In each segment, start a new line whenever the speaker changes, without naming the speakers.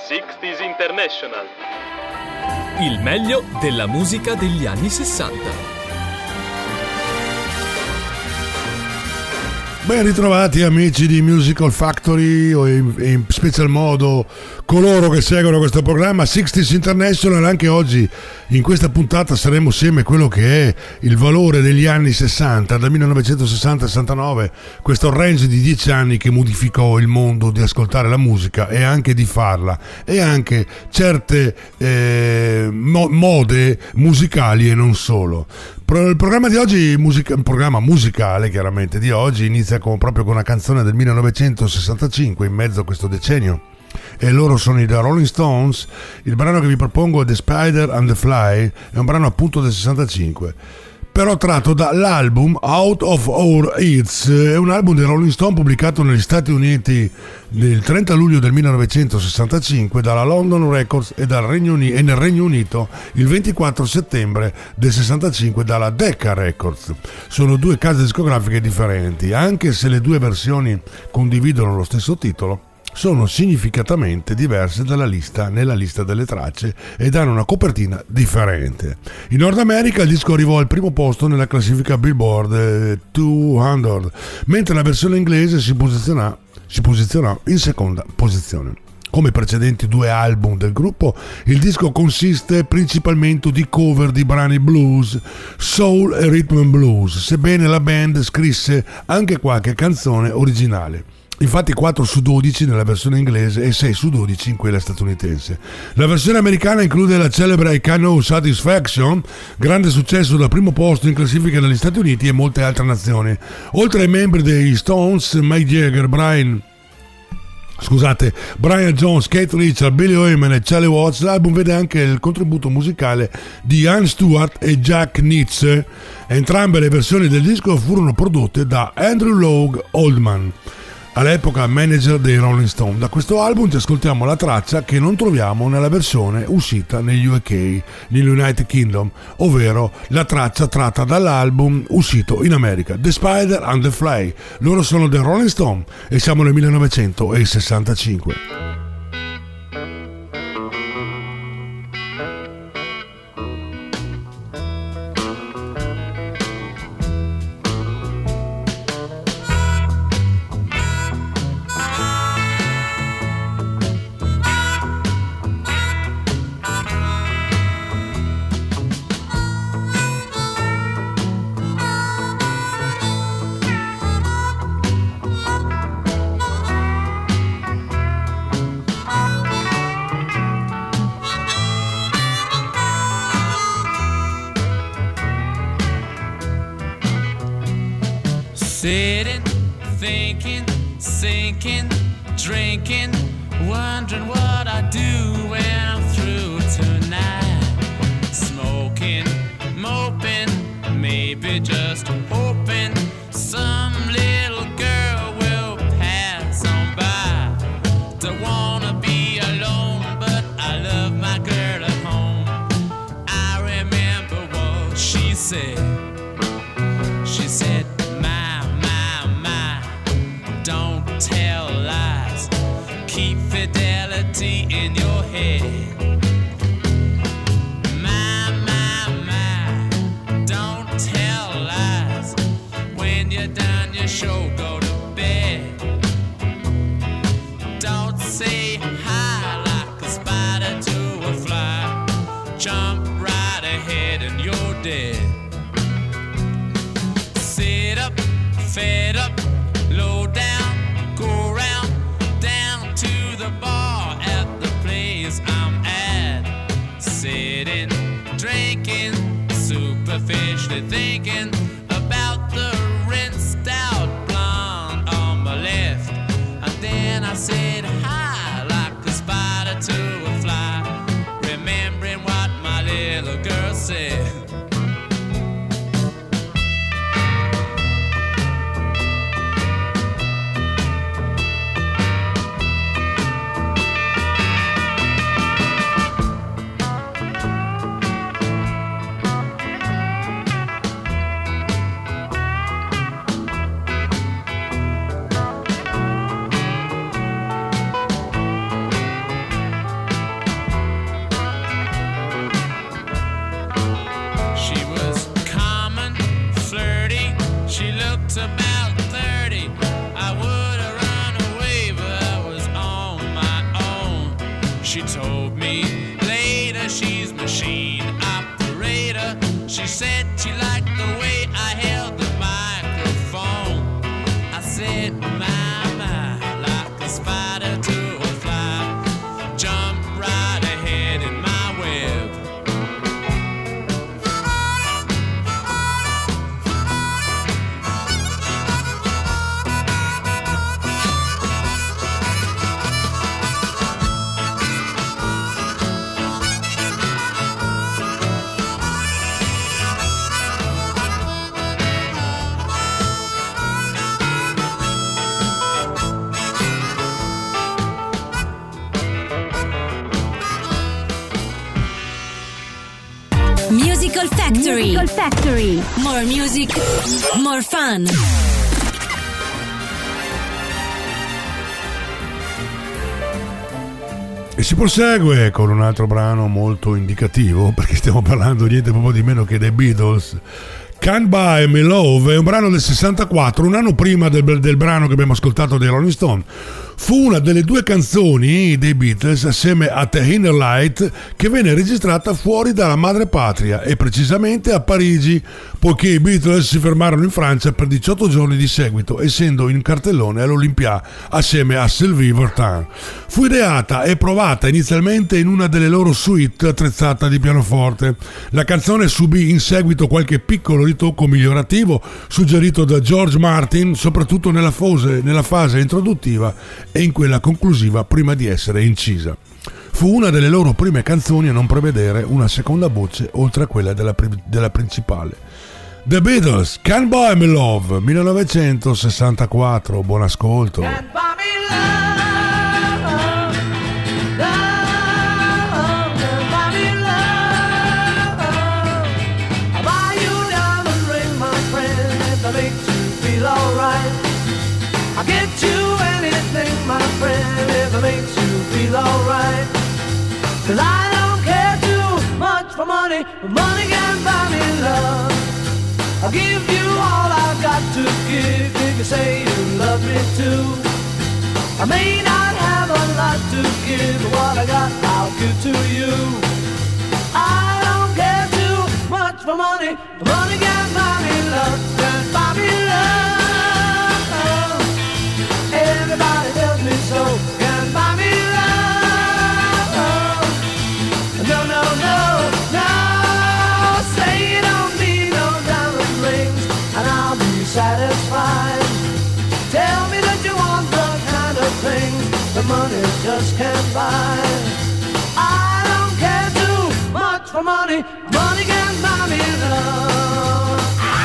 60s International.
Il meglio della musica degli anni 60.
Ben ritrovati amici di Musical Factory o in special modo coloro che seguono questo programma 60s International. Anche oggi in questa puntata saremo assieme a quello che è il valore degli anni 60, dal 1960 al 69, questo range di 10 anni che modificò il mondo di ascoltare la musica e anche di farla, e anche certe mode musicali e non solo. Il programma di oggi, il programma musicale chiaramente di oggi, inizia proprio con una canzone del 1965 in mezzo a questo decennio, e loro sono i The Rolling Stones. Il brano che vi propongo è The Spider and the Fly, è un brano appunto del 65, però tratto dall'album Out of Our Heads. È un album dei Rolling Stone pubblicato negli Stati Uniti il 30 luglio del 1965 dalla London Records e nel Regno Unito il 24 settembre del 65 dalla Decca Records. Sono due case discografiche differenti, anche se le due versioni condividono lo stesso titolo. Sono significativamente diverse nella lista delle tracce e danno una copertina differente. In Nord America il disco arrivò al primo posto nella classifica Billboard 200, mentre la versione inglese si posizionò in seconda posizione. Come i precedenti due album del gruppo, il disco consiste principalmente di cover di brani blues, soul e rhythm and blues, sebbene la band scrisse anche qualche canzone originale. Infatti 4 su 12 nella versione inglese e 6 su 12 in quella statunitense. La versione americana include la celebre I Can No Satisfaction, grande successo dal primo posto in classifica negli Stati Uniti e molte altre nazioni. Oltre ai membri degli Stones, Mick Jagger, Brian Jones, Keith Richards, Billy Wyman e Charlie Watts, l'album vede anche il contributo musicale di Ian Stewart e Jack Nitzsche. Entrambe le versioni del disco furono prodotte da Andrew Loog Oldham, all'epoca manager dei Rolling Stone. Da questo album ci ascoltiamo la traccia che non troviamo nella versione uscita negli UK, nell'United Kingdom, ovvero la traccia tratta dall'album uscito in America, The Spider and the Fly. Loro sono The Rolling Stone e siamo nel 1965.
Sitting, thinking, sinking, drinking, wondering what I do when I'm through tonight. Smoking, moping, maybe just hoping some little girl will pass on by. Don't wanna be alone, but I love my girl at home. I remember what she said. She said, tell lies, keep fidelity in your head. My, don't tell lies. When you're done your show, go to bed. Don't say hi like a spider to a fly. Jump right ahead and you're dead. Sit up, fed up, low down. Go round, down to the bar at the place I'm at. Sitting, drinking, superficially thinking about the rinsed out blonde on my left. And then I said hi like a spider to a fly, remembering what my little girl said. She told me later she's machine operator. She said she liked the way I held the microphone. I said, my, like a spider to a fly, jump right ahead in my web.
Musical Factory. Musical Factory. More music, more fun.
E si prosegue con un altro brano molto indicativo, perché stiamo parlando niente proprio di meno che dei Beatles. Can't Buy Me Love è un brano del 64, un anno prima del brano che abbiamo ascoltato dei Rolling Stone. Fu una delle due canzoni dei Beatles assieme a The Inner Light che venne registrata fuori dalla madrepatria e precisamente a Parigi, poiché i Beatles si fermarono in Francia per 18 giorni di seguito, essendo in cartellone all'Olympia assieme a Sylvie Vartan. Fu ideata e provata inizialmente in una delle loro suite attrezzata di pianoforte. La canzone subì in seguito qualche piccolo ritocco migliorativo suggerito da George Martin, soprattutto nella fase introduttiva e in quella conclusiva prima di essere incisa. Fu una delle loro prime canzoni a non prevedere una seconda voce oltre a quella della principale. The Beatles, Can't Buy Me Love, 1964, buon ascolto.
Can't buy me love, love, can't buy me love. I'll buy you a diamond ring, my friend, if that makes you feel alright. I'll get you anything, my friend, if it makes you feel alright. 'Cause I don't care too much for money, but money can't buy me love. I'll give you all I've got to give if you say you love me too. I may not have a lot to give, but what I got I'll give to you. I don't care too much for money, but money can't buy me love, can't buy me love. Everybody tells me so, can't buy me love. No, no, no, no, say you don't need no diamond rings and I'll be satisfied. Tell me that you want the kind of things the money just can't buy. I don't care too much for money, money can't buy me love.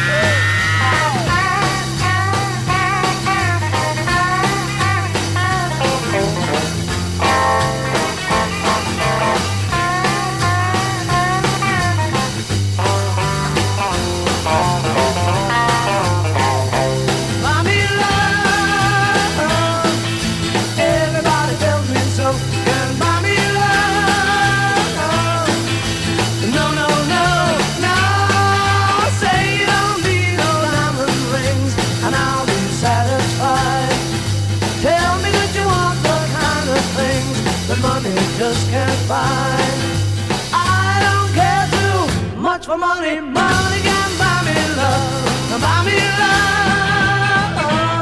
Just can't buy. I don't care too much for money, money can buy me love, buy me love,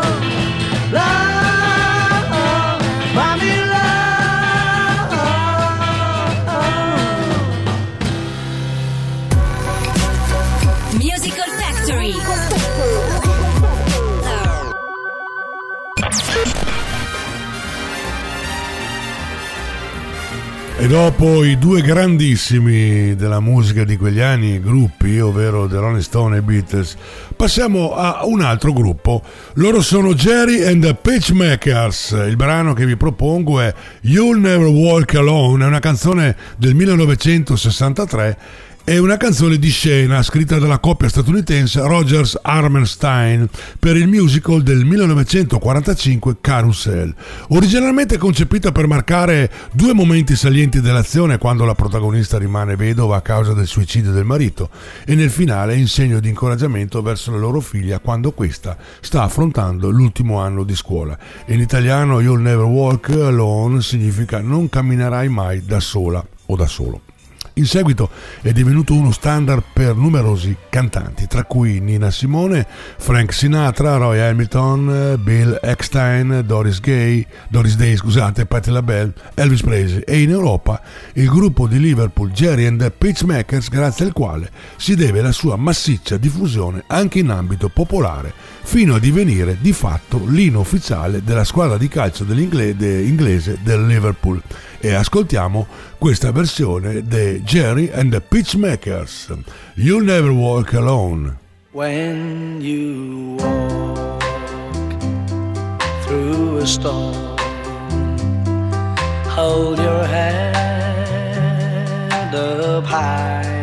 love, buy me love.
Musical Factory.
E dopo i due grandissimi della musica di quegli anni gruppi, ovvero The Rolling Stone e Beatles, passiamo a un altro gruppo. Loro sono Jerry and the Pacemakers. Il brano che vi propongo è You'll Never Walk Alone, è una canzone del 1963 È una canzone di scena scritta dalla coppia statunitense Rodgers-Hammerstein per il musical del 1945 Carousel, originalmente concepita per marcare due momenti salienti dell'azione, quando la protagonista rimane vedova a causa del suicidio del marito, e nel finale in segno di incoraggiamento verso la loro figlia quando questa sta affrontando l'ultimo anno di scuola. In italiano You'll Never Walk Alone significa non camminerai mai da sola o da solo. In seguito è divenuto uno standard per numerosi cantanti, tra cui Nina Simone, Frank Sinatra, Roy Hamilton, Bill Eckstein, Doris Day, Patti LaBelle, Elvis Presley, e in Europa il gruppo di Liverpool Jerry and the Pacemakers, grazie al quale si deve la sua massiccia diffusione anche in ambito popolare, fino a divenire di fatto l'inno ufficiale della squadra di calcio inglese del Liverpool. E ascoltiamo questa versione dei Jerry and the Pacemakers, You'll Never Walk Alone.
When you walk through a storm, hold your head up high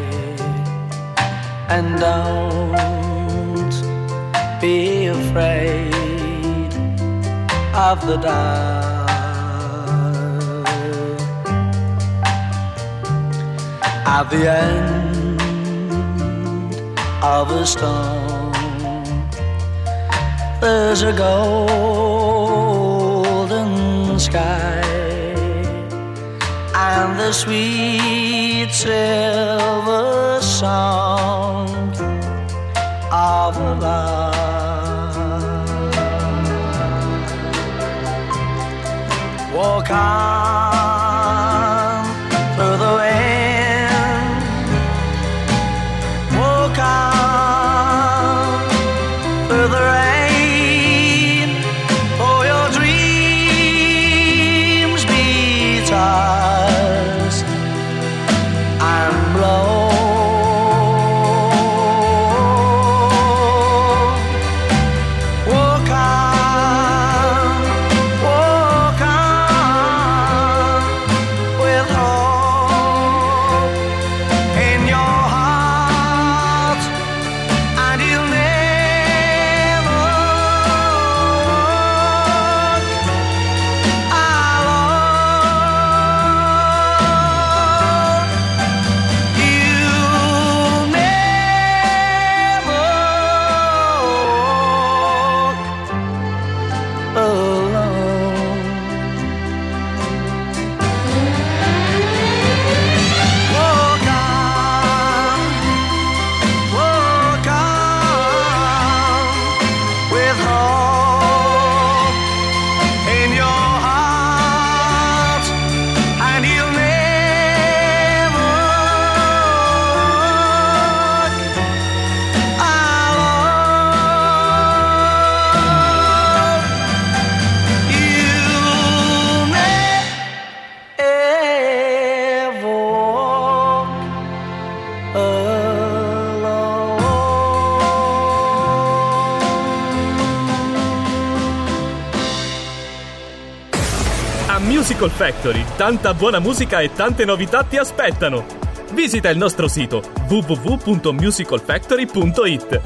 and don't be afraid of the dark. At the end of a storm, there's a golden sky and the sweet silver song of love. Walk on through the wind, through the rain, for your dreams be tossed and blown. Walk on with hope in your heart, and you'll never walk alone. You'll never walk alone. Walk on with hope in your heart, and you'll never walk alone. You'll never walk
A Musical Factory, tanta buona musica e tante novità ti aspettano. Visita il nostro sito www.musicalfactory.it.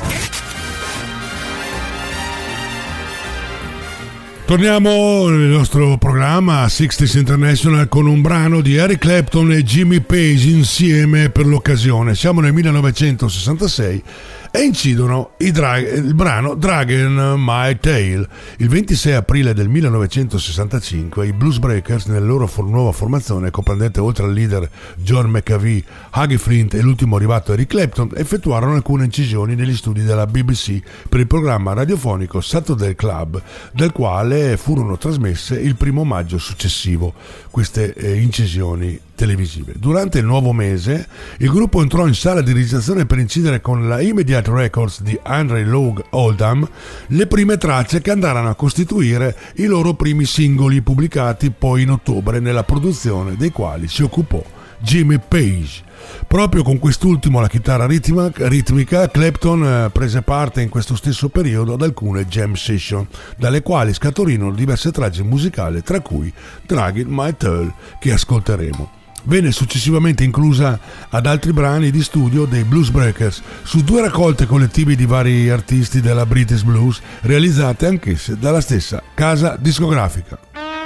Torniamo nel nostro programma 60s International con un brano di Eric Clapton e Jimmy Page insieme per l'occasione. Siamo nel 1966 e incidono il brano Dragging My Tail. Il 26 aprile del 1965 i Blues Breakers, nella loro nuova formazione comprendente oltre al leader John McAvee, Huggy Flint e l'ultimo arrivato Eric Clapton, effettuarono alcune incisioni negli studi della BBC per il programma radiofonico Saturday Club, del quale furono trasmesse il 1 maggio successivo queste incisioni televisive. Durante il nuovo mese il gruppo entrò in sala di registrazione per incidere con la Immediate Records di Andre Logue Oldham le prime tracce che andarono a costituire i loro primi singoli, pubblicati poi in ottobre, nella produzione dei quali si occupò Jimmy Page. Proprio con quest'ultimo alla chitarra ritmica, Clapton prese parte in questo stesso periodo ad alcune jam session, dalle quali scaturirono diverse tracce musicali, tra cui Dragging My Tail, che ascolteremo. Venne successivamente inclusa ad altri brani di studio dei Blues Breakers su 2 raccolte collettive di vari artisti della British Blues realizzate anch'esse dalla stessa casa discografica.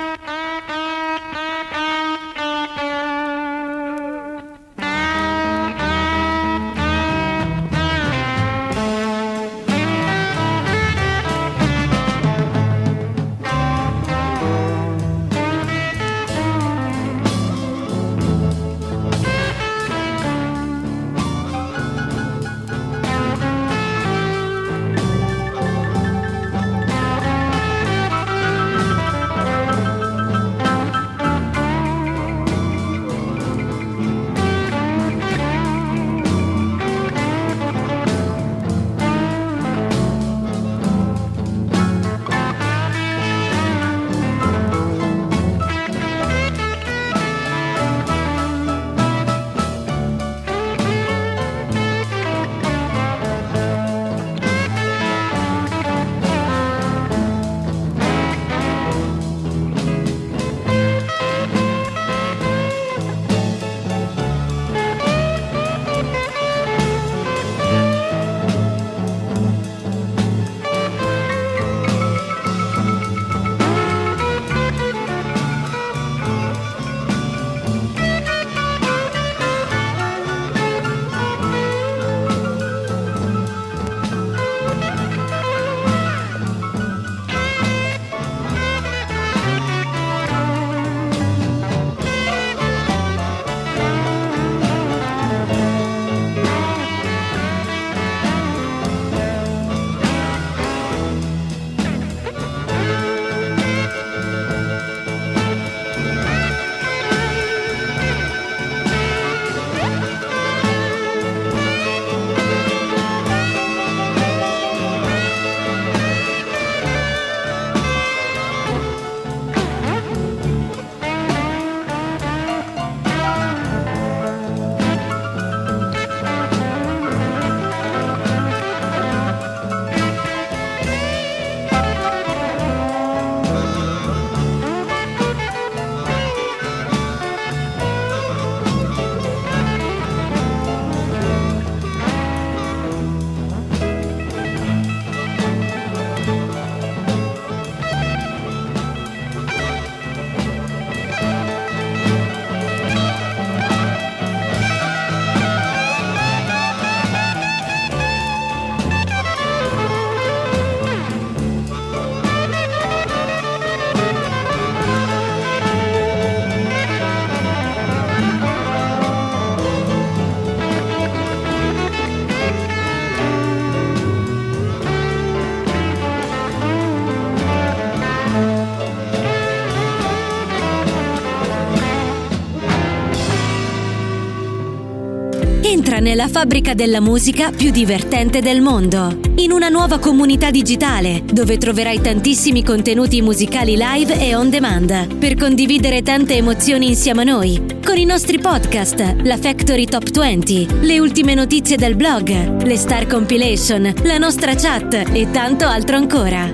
Entra nella fabbrica della musica più divertente del mondo, in una nuova comunità digitale dove troverai tantissimi contenuti musicali live e on demand per condividere tante emozioni insieme a noi, con i nostri podcast, la Factory Top 20, le ultime notizie del blog, le Star Compilation, la nostra chat e tanto altro ancora.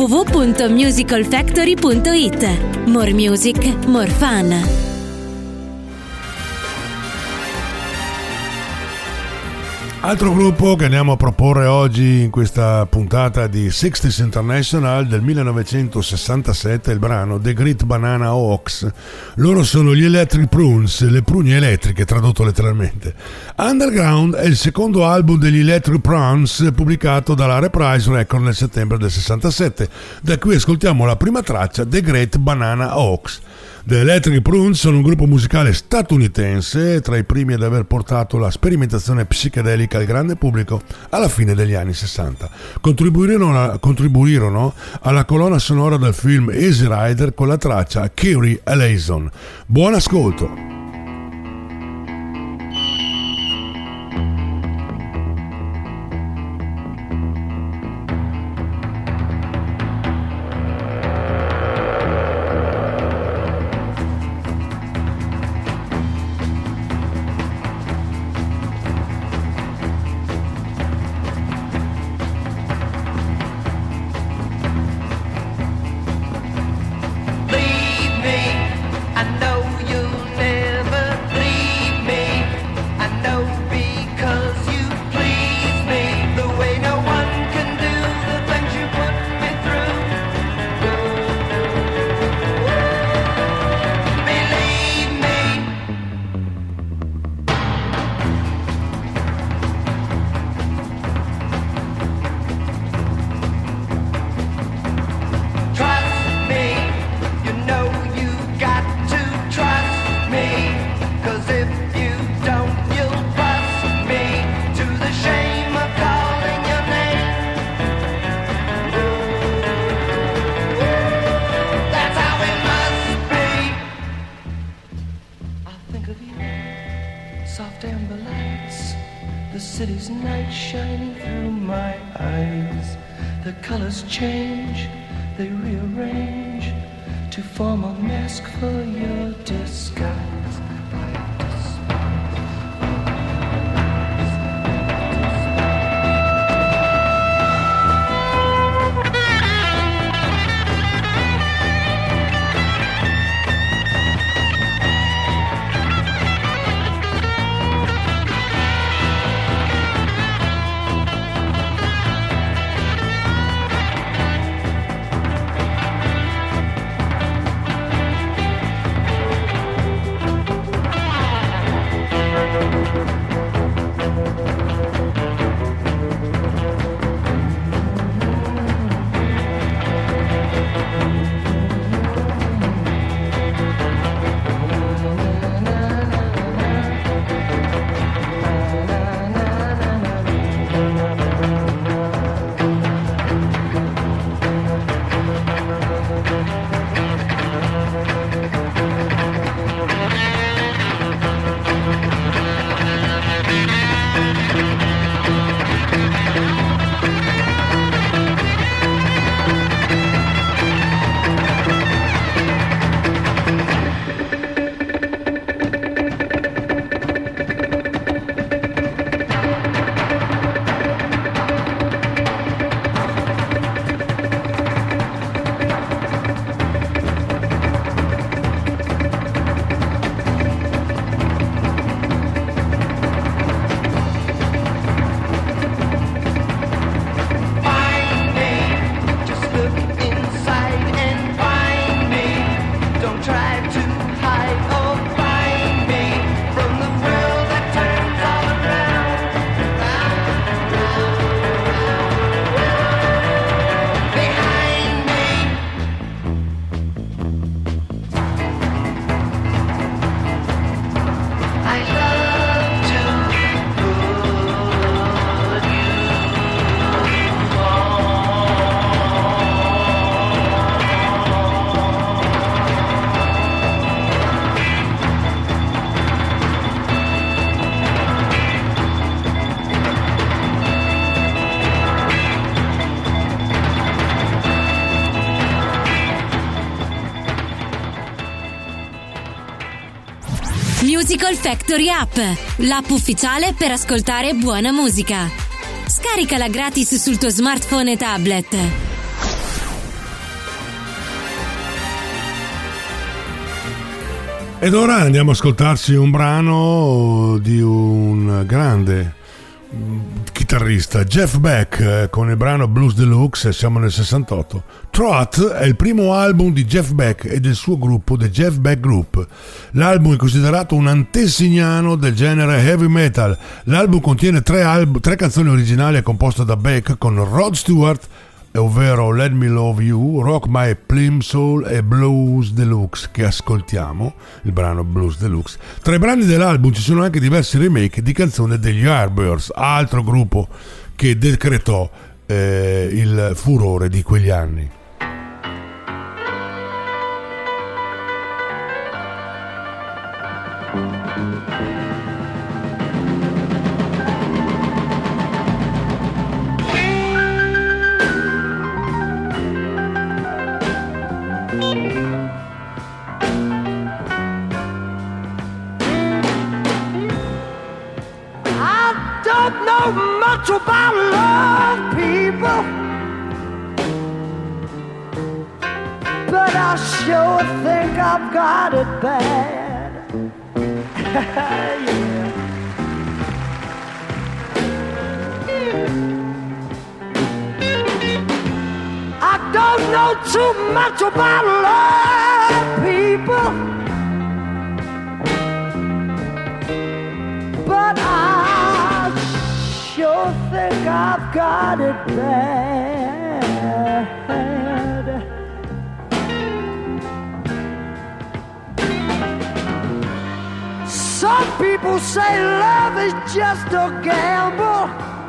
www.musicalfactory.it. More music, more fun.
Altro gruppo che andiamo a proporre oggi in questa puntata di 60s International del 1967 è il brano The Great Banana Hawks. Loro sono gli Electric Prunes, le prugne elettriche tradotto letteralmente. Underground è il secondo album degli Electric Prunes pubblicato dalla Reprise Record nel settembre del 67, da cui ascoltiamo la prima traccia, The Great Banana Hawks. The Electric Prunes sono un gruppo musicale statunitense, tra i primi ad aver portato la sperimentazione psichedelica al grande pubblico alla fine degli anni 60. Contribuirono alla colonna sonora del film Easy Rider con la traccia Kyrie Eleison. Buon ascolto!
I know you'll never amber lights, the city's night shining through my eyes. The colors change, they rearrange to form a mask for your disguise.
Musical Factory App, l'app ufficiale per ascoltare buona musica. Scaricala gratis sul tuo smartphone e tablet.
Ed ora andiamo a ascoltarci un brano di un grande chitarrista, Jeff Beck, con il brano Blues Deluxe. Siamo nel 68. Trot è il primo album di Jeff Beck e del suo gruppo, The Jeff Beck Group. L'album è considerato un antesignano del genere heavy metal. L'album contiene tre canzoni originali composte da Beck con Rod Stewart, ovvero Let Me Love You, Rock My Plimsoll e Blues Deluxe, che ascoltiamo, il brano Blues Deluxe. Tra i brani dell'album ci sono anche diversi remake di canzoni degli Yardbirds, altro gruppo che decretò il furore di quegli anni.
Much about love, people, but I sure think I've got it bad. Yeah. I don't know too much about love, people, but I sure think I've got it bad. Some people say love is just a gamble,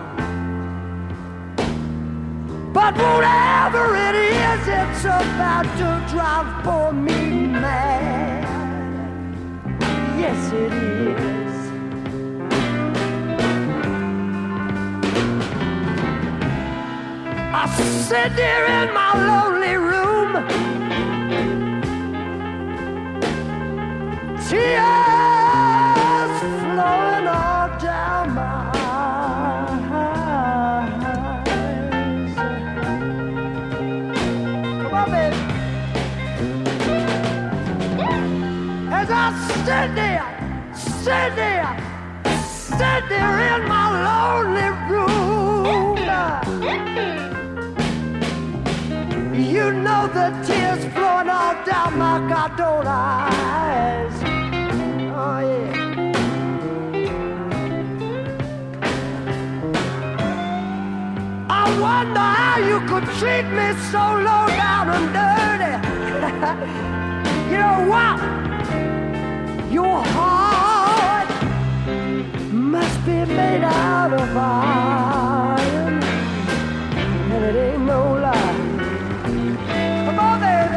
but whatever it is, it's about to drive for me mad. Yes, it is. sit there in my lonely room, tears flowing all down my eyes. Come on, baby. As I sit there in my lonely room, you know the tears flowing all down my goddamn eyes. Oh yeah. I wonder how you could treat me so low down and dirty. You know what? Your heart must be made out of iron, and it ain't no lie. Come on, baby.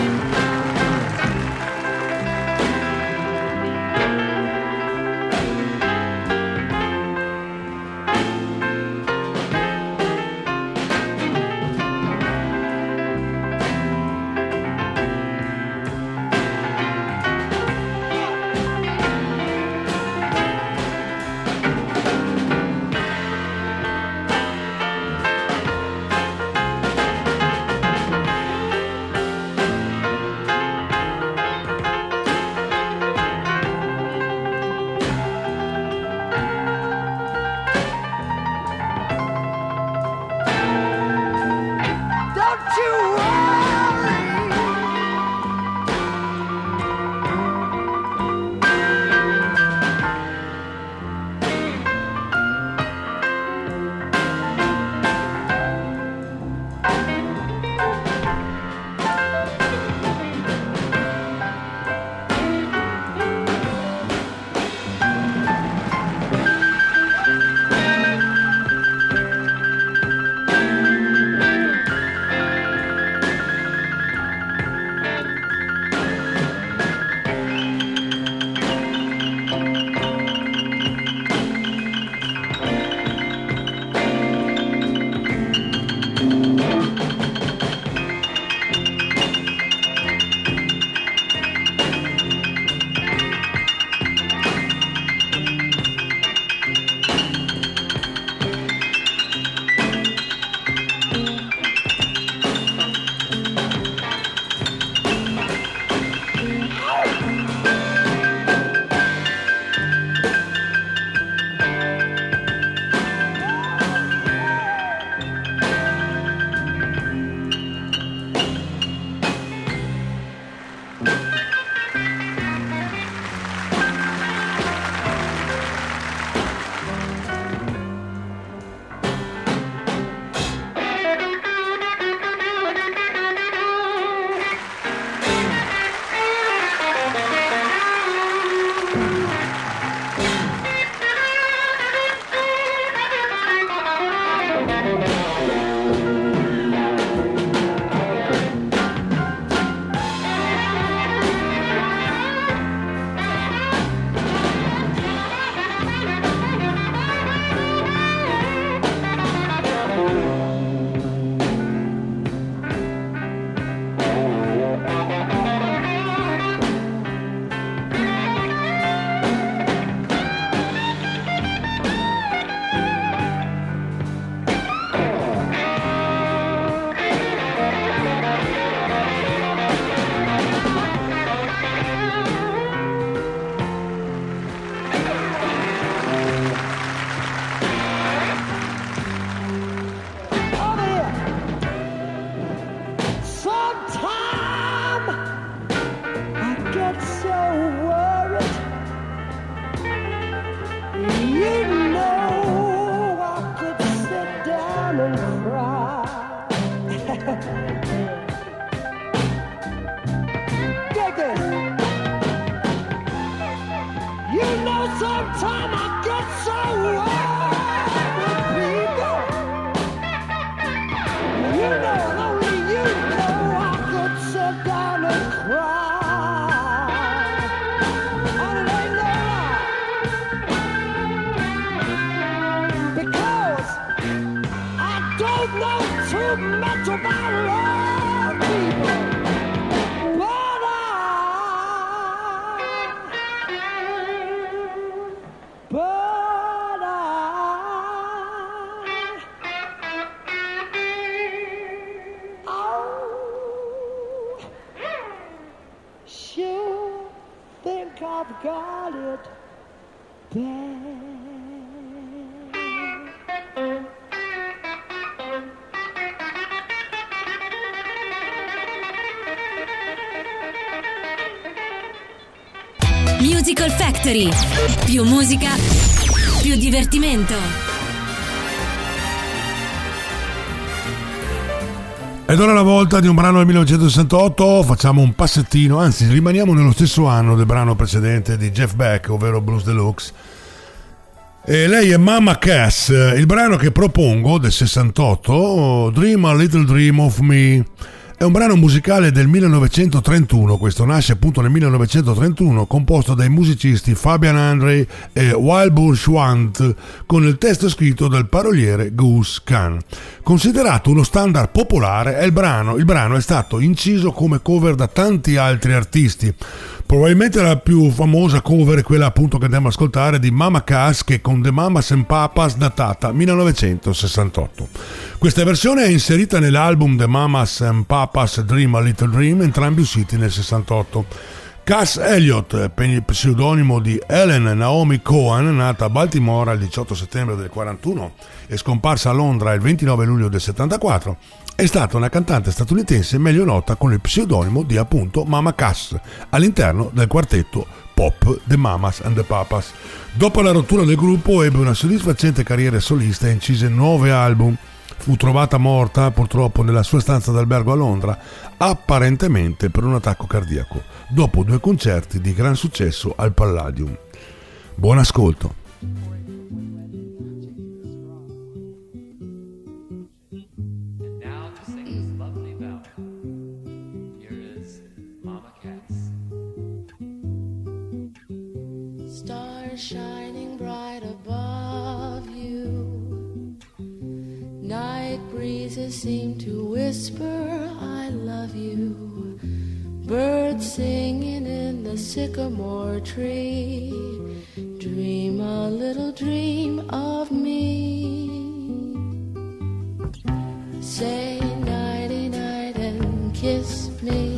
Sometimes I get so wild with people. You know, and only you know I could sit down and cry. And it ain't no lie. Because I don't know too much to my love people. I've got it bad.
Musical Factory. Più musica, più divertimento.
Ed ora la volta di un brano del 1968, facciamo un passettino, anzi rimaniamo nello stesso anno del brano precedente di Jeff Beck, ovvero Blues Deluxe. E lei è Mama Cass, il brano che propongo del 68, Dream a Little Dream of Me. È un brano musicale del 1931, questo nasce appunto nel 1931, composto dai musicisti Fabian Andre e Wilbur Schwant, con il testo scritto dal paroliere Gus Kahn. Considerato uno standard popolare, il brano è stato inciso come cover da tanti altri artisti. Probabilmente la più famosa cover è quella appunto che andiamo ad ascoltare di Mama Cass, che con The Mamas and Papas, datata 1968. Questa versione è inserita nell'album The Mamas and Papas Dream a Little Dream, entrambi usciti nel 68. Cass Elliot, pseudonimo di Helen Naomi Cohen, nata a Baltimora il 18 settembre del 41 e scomparsa a Londra il 29 luglio del 74, è stata una cantante statunitense meglio nota con il pseudonimo di appunto Mama Cass all'interno del quartetto pop The Mamas and the Papas. Dopo la rottura del gruppo ebbe una soddisfacente carriera solista e incise 9 album. Fu trovata morta purtroppo nella sua stanza d'albergo a Londra, apparentemente per un attacco cardiaco, dopo 2 concerti di gran successo al Palladium. Buon ascolto.
Shining bright above you, night breezes seem to whisper I love you, birds singing in the sycamore tree, dream a little dream of me, say nighty night and kiss me,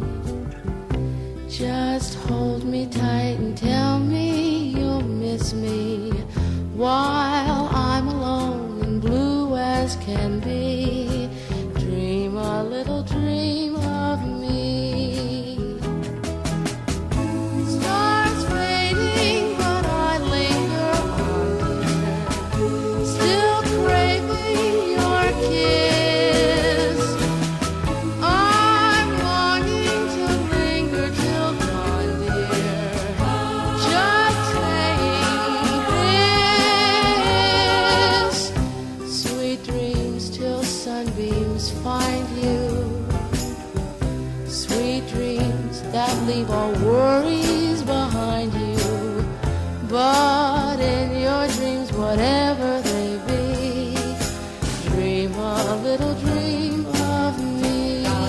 just hold me tight and tell me you'll miss me while I'm alone and blue as can be. Dream a little dream of me. Stars fading, but I linger on, dear, still craving your kiss. I'm longing to linger till dawn, dear, just saying this. Sweet dreams till sunbeams find you, sweet dreams that leave all worries behind you, but in your dreams, whatever they be, dream a little dream of me.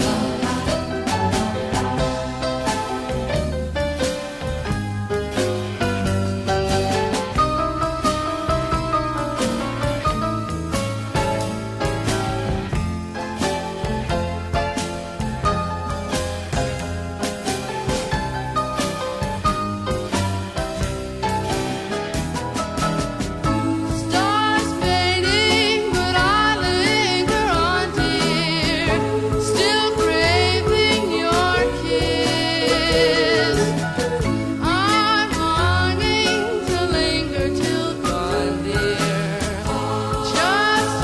Stars fading, but I linger on, dear, still craving your kiss. I'm longing to linger till dawn, dear, just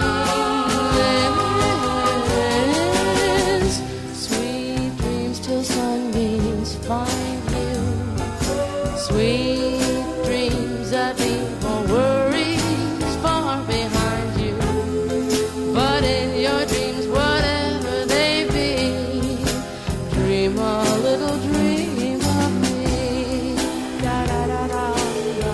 saying this. Sweet dreams till sunbeams find you, sweet dreams that leave all worries far behind you, but in your dreams, whatever they be, dream a little dream of me. Da da da da da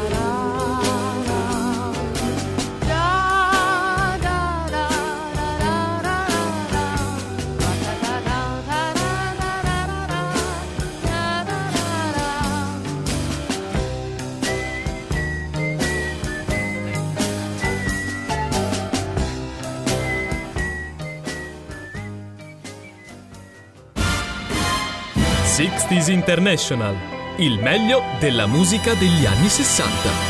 da da da da da da da da da.
60s International, il meglio della musica degli anni 60.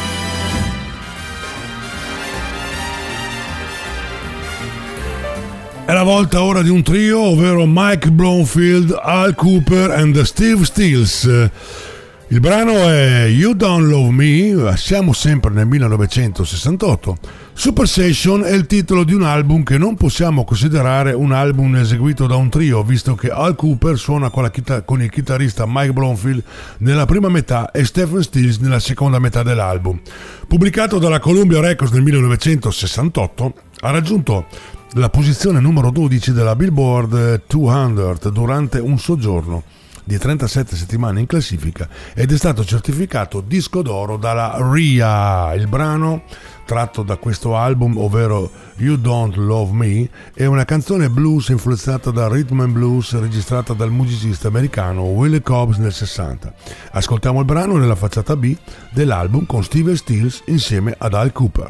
È la volta ora di un trio, ovvero Mike Bloomfield, Al Cooper and Steve Stills. Il brano è You Don't Love Me, siamo sempre nel 1968. Super Session è il titolo di un album che non possiamo considerare un album eseguito da un trio, visto che Al Cooper suona con il chitarrista Mike Bloomfield nella prima metà e Stephen Stills nella seconda metà dell'album. Pubblicato dalla Columbia Records nel 1968, ha raggiunto la posizione numero 12 della Billboard 200 durante un soggiorno di 37 settimane in classifica ed è stato certificato disco d'oro dalla RIA. Il brano tratto da questo album, ovvero You Don't Love Me, è una canzone blues influenzata dal rhythm and blues registrata dal musicista americano Willie Cobbs nel 60. Ascoltiamo il brano nella facciata B dell'album con Steve Stills insieme ad Al Cooper.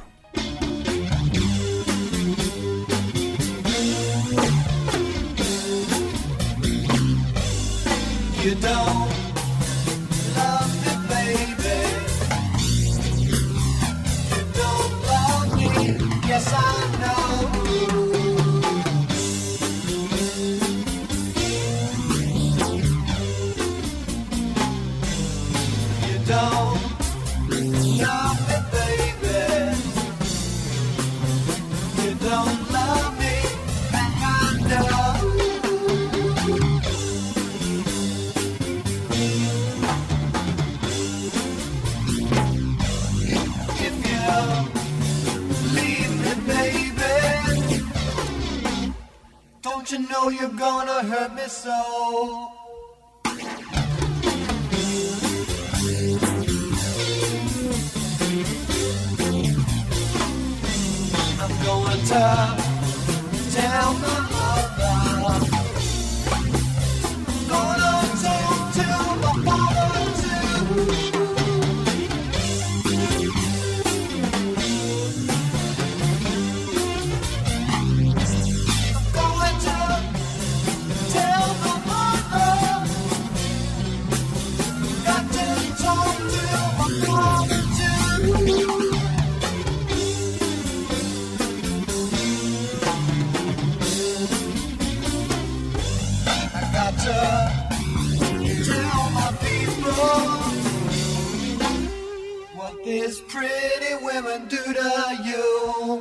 You don't love me, baby. You don't love me. Yes, I know. You don't love me, baby. You don't love me. I know. Don't you know you're gonna hurt me so? I'm going to tell my mother. Gonna tell my father too. What these pretty women do to you.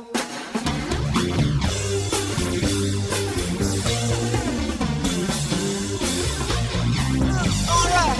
All right.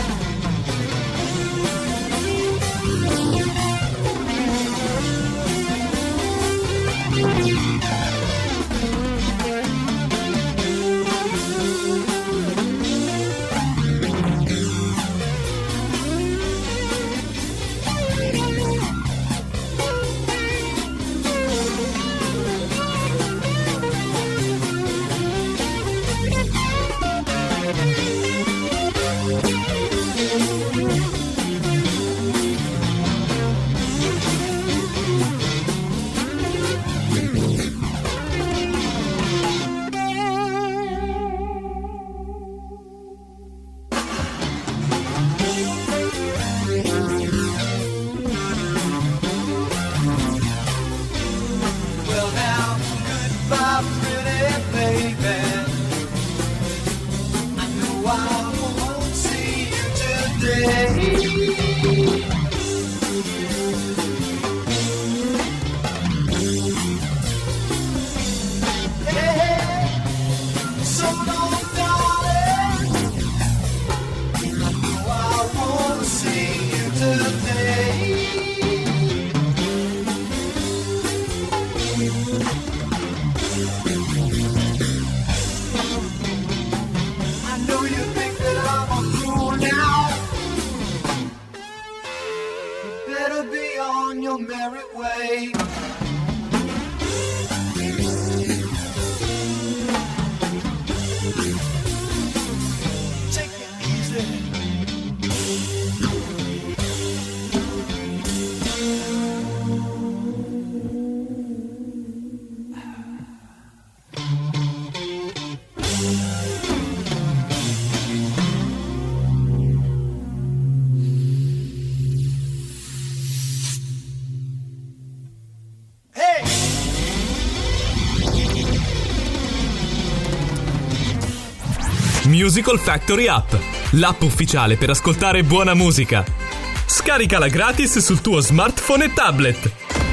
Musical Factory App, l'app ufficiale per ascoltare buona musica. Scaricala gratis sul tuo smartphone e tablet.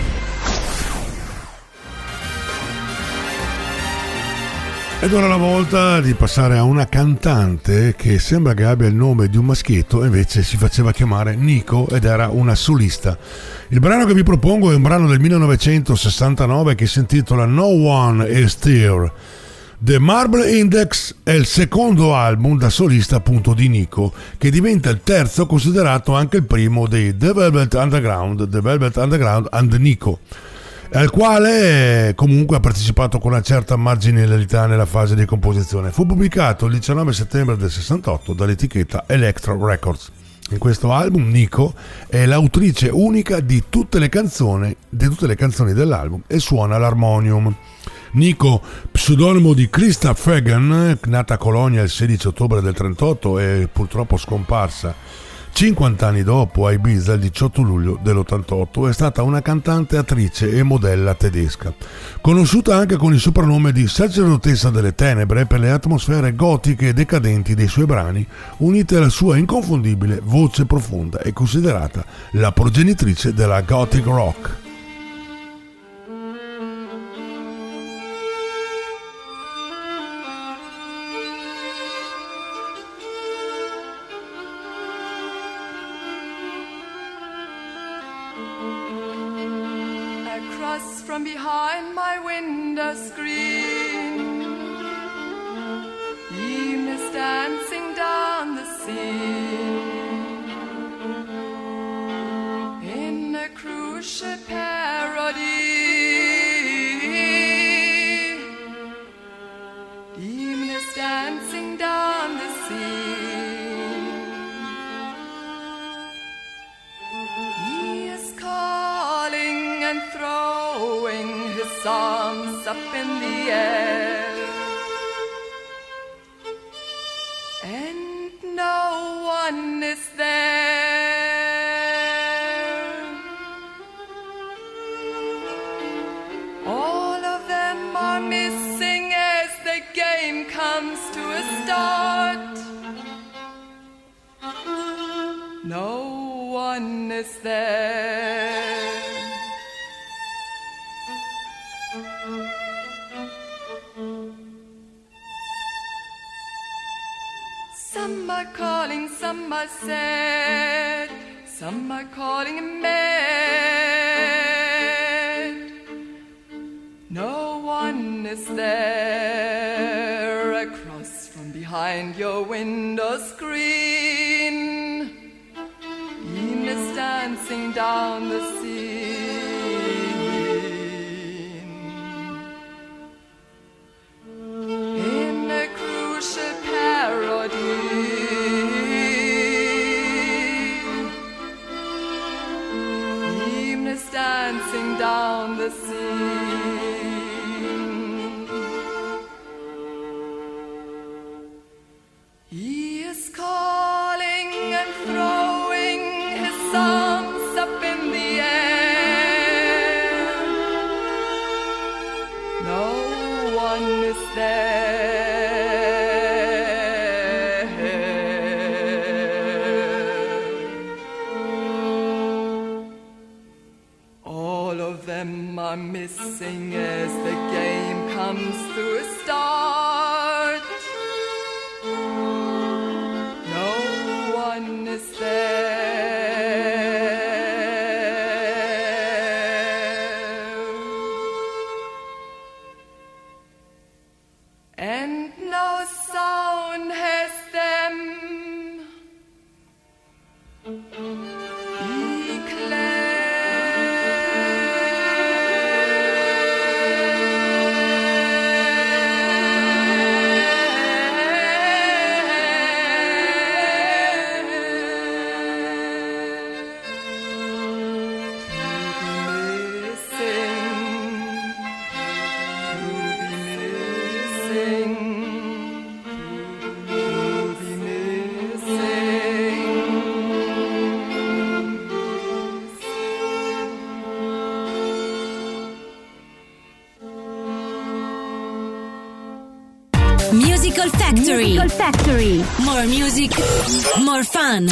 Ed ora la volta di passare a una cantante che sembra che abbia il nome di un maschietto e invece si faceva chiamare Nico ed era una solista. Il brano che vi propongo è un brano del 1969 che si intitola No One Is There. The Marble Index è il secondo album da solista appunto di Nico, che diventa il terzo, considerato anche il primo dei The Velvet Underground and Nico, al quale comunque ha partecipato con una certa marginalità nella fase di composizione. Fu pubblicato il 19 settembre del 68 dall'etichetta Elektra Records. In questo album Nico è l'autrice unica di tutte le canzoni dell'album e suona l'armonium. Nico, pseudonimo di Krista Fagan, nata a Colonia il 16 ottobre del 38 e purtroppo scomparsa 50 anni dopo a Ibiza il 18 luglio dell'88, è stata una cantante, attrice e modella tedesca, conosciuta anche con il soprannome di sacerdotessa delle tenebre per le atmosfere gotiche e decadenti dei suoi brani, unite alla sua inconfondibile voce profonda, e considerata la progenitrice della gothic rock.
From behind my window screen, Eve is dancing down the scene in a crucial parody. Eve is dancing down the scene. He is calling and throwing his arms up in the air, and no one is there. All of them are missing as the game comes to a start. No one is there. Some are calling, some are sad, some are calling him mad. No one is there across from behind your window screen. He is dancing down the scene in a crucial parody. Dancing down the scene. He is calling and throwing his arms up in the air. No one is there. Them are missing as the game comes to a start. No one is there, and no sound has them declared.
Musical Factory. Musical Factory. More music, more fun.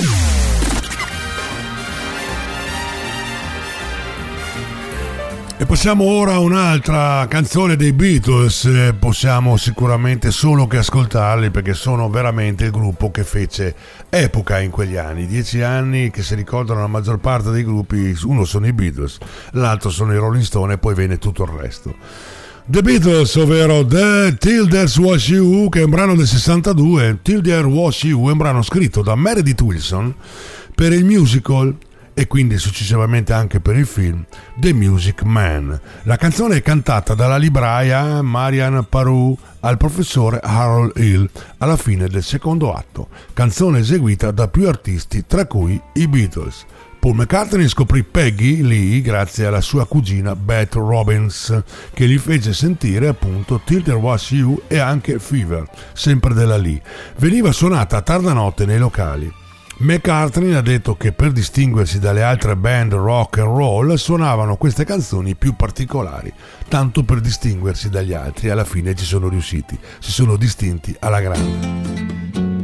E passiamo ora a un'altra canzone dei Beatles. Possiamo sicuramente solo che ascoltarli, perché sono veramente il gruppo che fece epoca in quegli anni. 10 anni che si ricordano la maggior parte dei gruppi. Uno sono i Beatles, l'altro sono i Rolling Stone e poi viene tutto il resto. The Beatles, ovvero The Till There Was You, che è un brano del 62. Till There Was You è un brano scritto da Meredith Willson per il musical e quindi successivamente anche per il film The Music Man. La canzone è cantata dalla libraia Marian Parou al professore Harold Hill alla fine del secondo atto, canzone eseguita da più artisti, tra cui i Beatles. Paul McCartney scoprì Peggy Lee grazie alla sua cugina Beth Robbins, che gli fece sentire appunto Till There Was You e anche Fever, sempre della Lee. Veniva suonata a tarda notte nei locali. McCartney ha detto che per distinguersi dalle altre band rock and roll suonavano queste canzoni più particolari, tanto per distinguersi dagli altri, e alla fine ci sono riusciti, si sono distinti alla grande.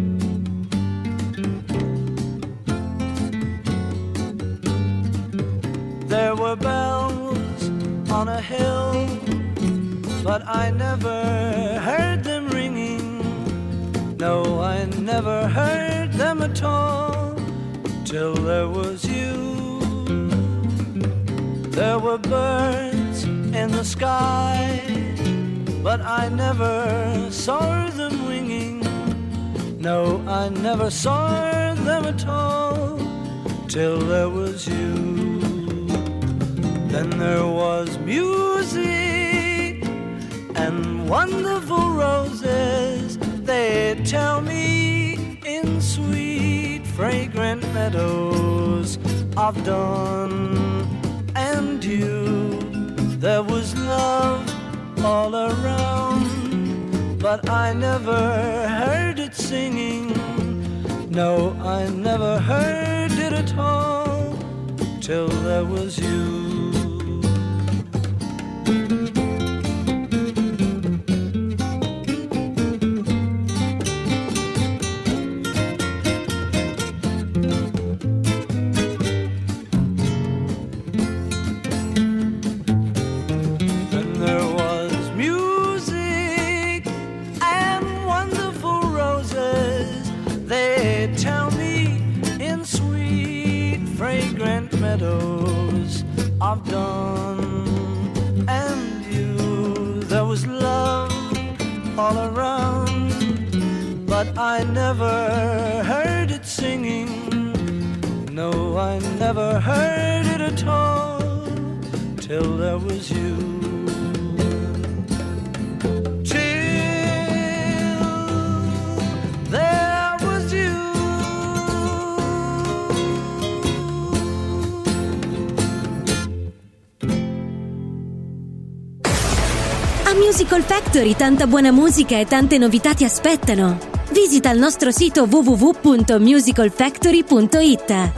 There were bells on a hill, but I never heard them ringing. No, I never heard them at all, till there was you. There were birds in the sky, but I never saw them winging. No, I never saw them at all, till there was you. Then there was music and wonderful roses, they tell me, in sweet fragrant meadows of dawn and dew. There was love all around, but I never heard it singing. No, I never heard it at all, till there was you. Meadows of dawn and you. There was love all around, but I never heard it singing. No, I never heard it at all, till there was you.
Musical Factory, tanta buona musica e tante novità ti aspettano. Visita il nostro sito www.musicalfactory.it.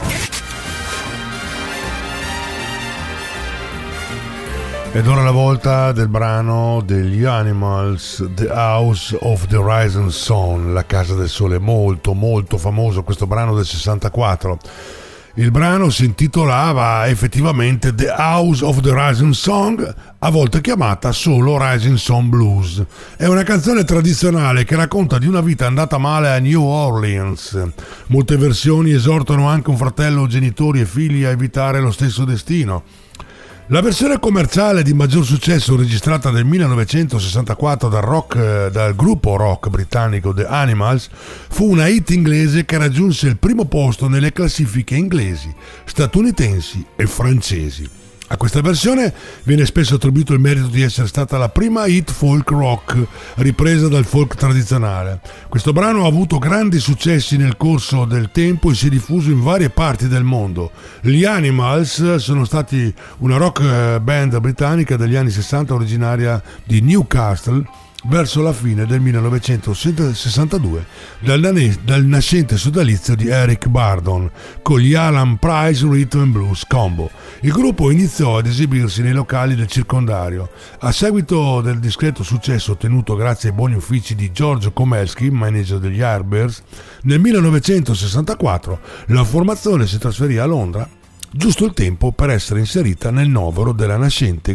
Ed ora la volta del brano degli Animals, The House of the Rising Sun, la casa del sole, molto molto famoso questo brano del 64. Il brano si intitolava effettivamente The House of the Rising Sun, a volte chiamata solo Rising Sun Blues. È una canzone tradizionale che racconta di una vita andata male a New Orleans. Molte versioni esortano anche un fratello, genitori e figli a evitare lo stesso destino. La versione commerciale di maggior successo registrata nel 1964 dal gruppo rock britannico The Animals fu una hit inglese che raggiunse il primo posto nelle classifiche inglesi, statunitensi e francesi. A questa versione viene spesso attribuito il merito di essere stata la prima hit folk rock ripresa dal folk tradizionale. Questo brano ha avuto grandi successi nel corso del tempo e si è diffuso in varie parti del mondo. Gli Animals sono stati una rock band britannica degli anni 60 originaria di Newcastle, verso la fine del 1962 dal nascente sodalizio di Eric Burdon con gli Alan Price Rhythm and Blues Combo. Il gruppo iniziò ad esibirsi nei locali del circondario. A seguito del discreto successo ottenuto grazie ai buoni uffici di George Komelski, manager degli Yardbirds, nel 1964 la formazione si trasferì a Londra, giusto il tempo per essere inserita nel novero della nascente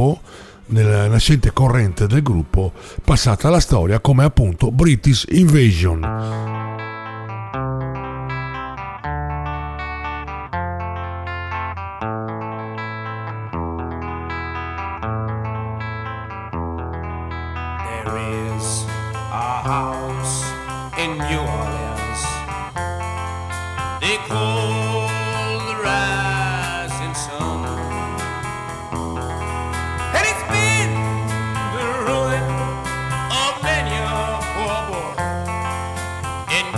corrente del gruppo, passata alla storia come appunto British Invasion.
In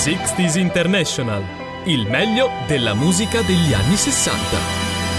60s International, il meglio della musica degli anni 60.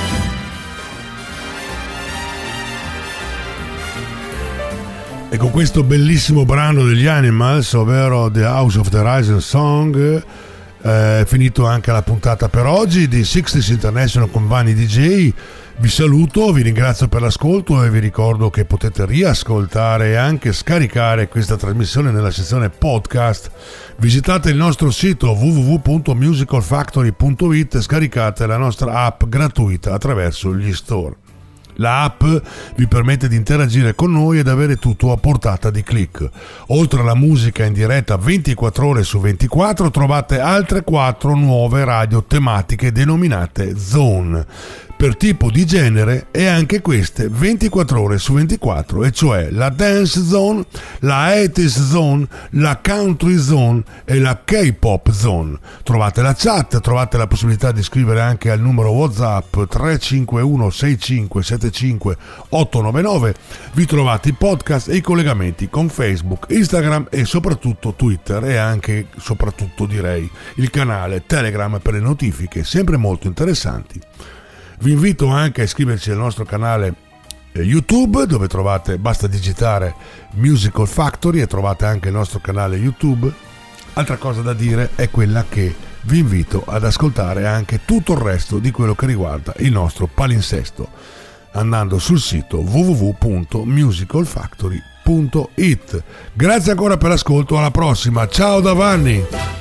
E con questo bellissimo brano degli Animals, ovvero The House of the Rising Song, è finito anche la puntata per oggi di 60s International con Vanni DJ. Vi saluto, vi ringrazio per l'ascolto e vi ricordo che potete riascoltare e anche scaricare questa trasmissione nella sezione podcast. Visitate il nostro sito www.musicalfactory.it e scaricate la nostra app gratuita attraverso gli store. La app vi permette di interagire con noi ed avere tutto a portata di click. Oltre alla musica in diretta 24 ore su 24, trovate altre 4 nuove radio tematiche denominate Zone, per tipo di genere, e anche queste 24 ore su 24, e cioè la Dance Zone, la 80s Zone, la Country Zone e la K-Pop Zone. Trovate la chat, trovate la possibilità di scrivere anche al numero WhatsApp 351 65 75 899, vi trovate i podcast e i collegamenti con Facebook, Instagram e soprattutto Twitter, e anche soprattutto direi il canale Telegram per le notifiche, sempre molto interessanti. Vi invito anche a iscriverci al nostro canale YouTube, dove trovate, basta digitare Musical Factory e trovate anche il nostro canale YouTube. Altra cosa da dire è quella che vi invito ad ascoltare anche tutto il resto di quello che riguarda il nostro palinsesto, andando sul sito www.musicalfactory.it. Grazie ancora per l'ascolto, alla prossima, ciao da Vanni!